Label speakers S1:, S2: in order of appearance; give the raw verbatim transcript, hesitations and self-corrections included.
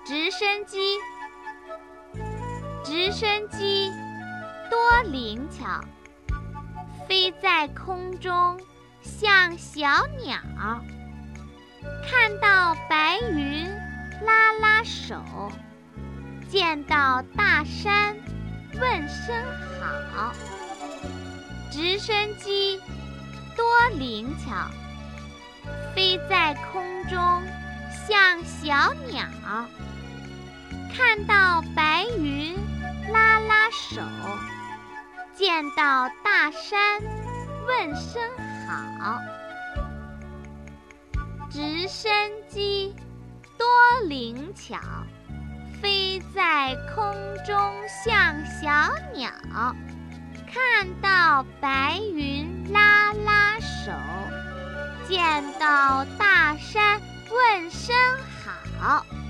S1: 直升机，直升机多灵巧，飞在空中像小鸟，看到白云拉拉手，见到大山问声好。直升机多灵巧，飞在空中像小鸟，看到白云拉拉手，见到大山问声好。直升机多灵巧，飞在空中像小鸟，看到白云拉拉手，见到大山问声好。